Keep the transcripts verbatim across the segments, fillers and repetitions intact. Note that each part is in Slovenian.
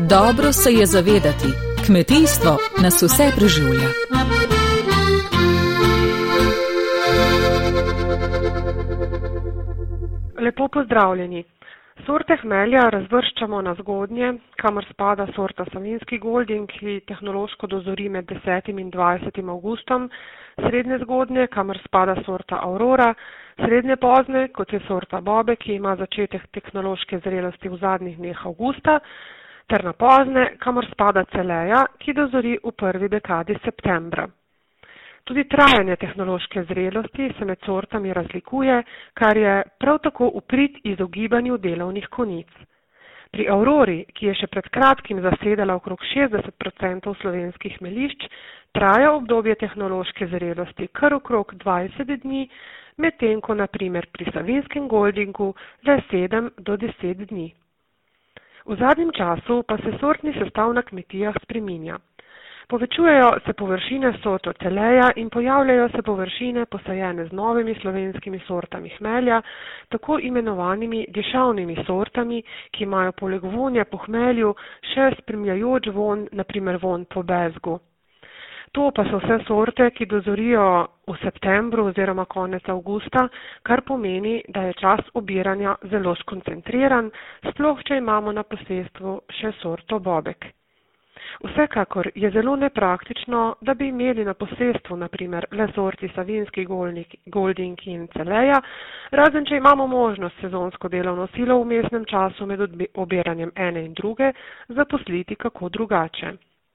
Dobro se je zavedati, kmetijstvo nas vse preživlja. Lepo pozdravljeni. Sorte hmelja razvrščamo na zgodnje, kamor spada sorta Savinjski golding, ki tehnološko dozori med desetim in dvajsetim avgustom, srednje zgodnje, kamor spada sorta Aurora, srednje pozne, kot je sorta Bobek, ki ima začetek tehnološke zrelosti v zadnjih dneh avgusta, ter na pozne, kamor spada Celeja, ki dozori v prvi dekadi septembra. Tudi trajanje tehnološke zrelosti se med sortami razlikuje, kar je prav tako v prid izogibanju delovnih konic. Pri Aurori, ki je še pred kratkim zasedala okrog šestdeset procentov slovenskih hmeljišč, traja obdobje tehnološke zrelosti kar okrog dvajset dni, medtem ko na primer pri Savinjskem goldingu le sedem do deset dni. V zadnjem času pa se sortni sestav na kmetijah spreminja. Povečujejo se površine sorto Celeja in pojavljajo se površine posajene z novimi slovenskimi sortami hmelja, tako imenovanimi dišavnimi sortami, ki imajo poleg vonja po hmelju še spremljajoč von, naprimer von po bezgu. To pa so vse sorte, ki dozorijo v septembru oziroma konec avgusta, kar pomeni, da je čas obiranja zelo skoncentriran, sploh če imamo na posestvu še sorto Bobek. Vsekakor je zelo nepraktično, da bi imeli na posestvu na primer le sorti Savinjski golding in Celeja, razen če imamo možnost sezonsko delovno silo v vmesnem času med obiranjem ene in druge zaposliti kako drugače.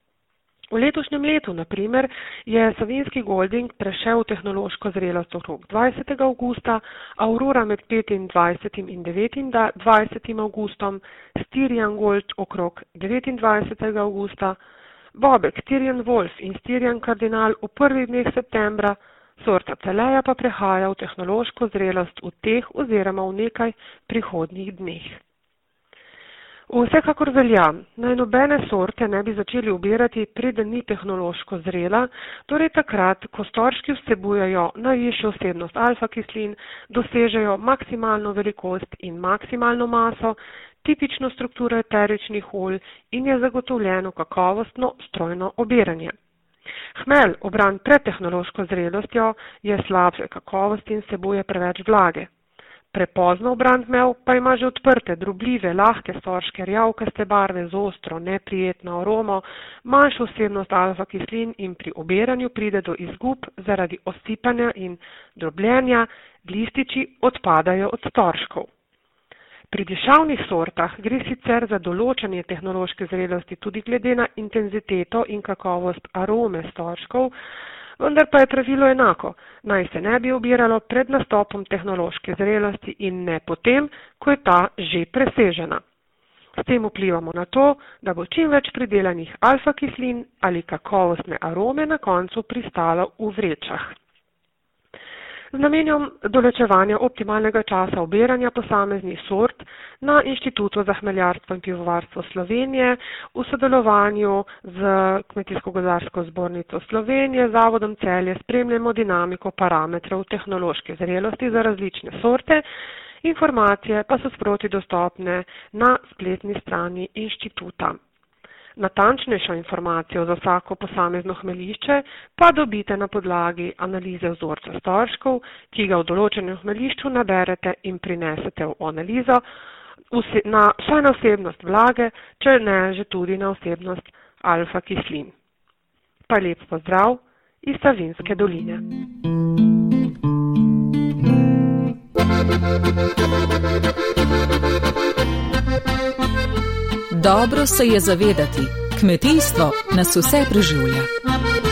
V letošnjem letu, na primer, je Savinjski golding prešel tehnološko zrelost okrog dvajsetega avgusta, Aurora med petindvajsetim in devetindvajsetim avgustom, Styrian Gold okrog devetindvajsetega avgusta, Bobek, Styrian Wolf in Styrian Kardinal v prvih dneh septembra, sorta Celeja pa prehaja v tehnološko zrelost v teh oziroma v nekaj prihodnjih dneh. Vsekakor velja, naj nobene sorte ne bi začeli obirati, preden ni tehnološko zrela, torej takrat, ko storžki vsebujejo najvišjo vsebnost alfa-kislin, dosežejo maksimalno velikost in maksimalno maso, tipično strukturo eteričnih olj in je zagotovljeno kakovostno strojno obiranje. Hmelj, obran pred tehnološko zrelostjo, je slabše kakovosti in vsebuje preveč vlage. Prepozno obran hmelj pa ima že odprte, drobljive, lahke storžke, rjavkaste barve z ostro, neprijetno aromo, manjšo vsebnost alfa-kislin in pri obiranju pride do izgub zaradi osipanja in drobljenja, lističi odpadajo od storžkov. Pri dišavnih sortah gre sicer za določanje tehnološke zrelosti tudi glede na intenziteto in kakovost arome storžkov, vendar pa je pravilo enako, naj se ne bi obiralo pred nastopom tehnološke zrelosti in ne potem, ko je ta že presežena. S tem vplivamo na to, da bo čim več pridelanih alfa-kislin ali kakovostne arome na koncu pristalo v vrečah. Z namenom določevanja optimalnega časa obiranja posameznih sort na Inštitutu za hmeljarstvo in pivovarstvo Slovenije v sodelovanju z Kmetijsko-gozdarsko zbornico Slovenije, Zavodom Celje spremljamo dinamiko parametrov tehnološke zrelosti za različne sorte, informacije pa so sproti dostopne na spletni strani inštituta. Natančnejšo informacijo za vsako posamezno hmeljišče pa dobite na podlagi analize vzorca storžkov, ki ga v določenem hmeljišču naberete in prinesete v analizo na, vsaj na vsebnost vlage, če ne že tudi na vsebnost alfa-kislin. Pa lep pozdrav iz Savinjske doline. Dobro se je zavedati, kmetijstvo nas vse preživlja.